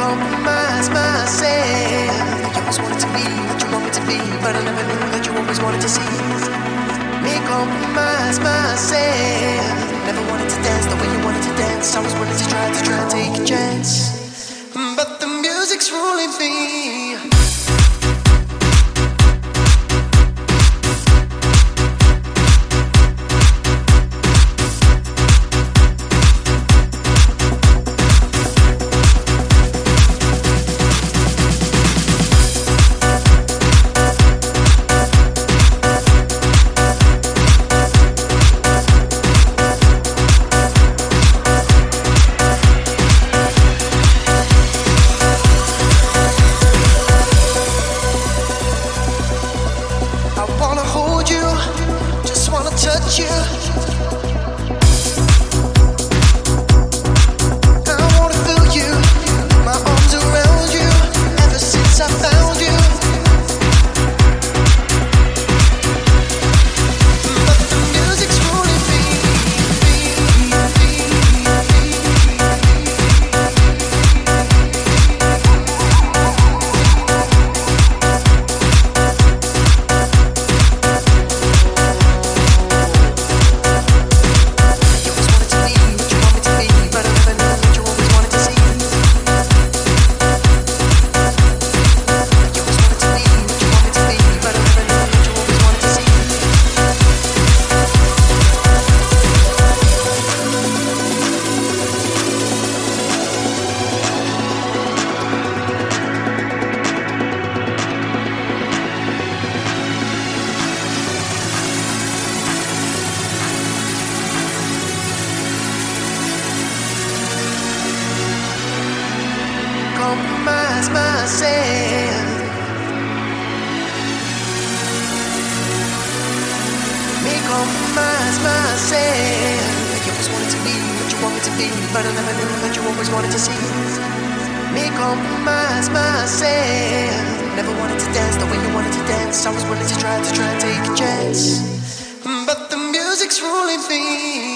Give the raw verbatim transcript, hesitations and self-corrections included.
compromise myself. You always wanted to be what you want me to be, but I never knew that you always wanted to see me compromise myself. Never wanted to dance the way you wanted to dance. I was willing to try to try and take a chance, but the music's ruling me. Touch you. I wanna feel you, my arms around you. Ever since I found you, but the music's ruling me. Compromise myself. Me compromise myself. You always wanted to be what you want me to be, but I never knew that you always wanted to see me compromise myself. Never wanted to dance the way you wanted to dance. I was willing to try to try and take a chance, but the music's ruling me.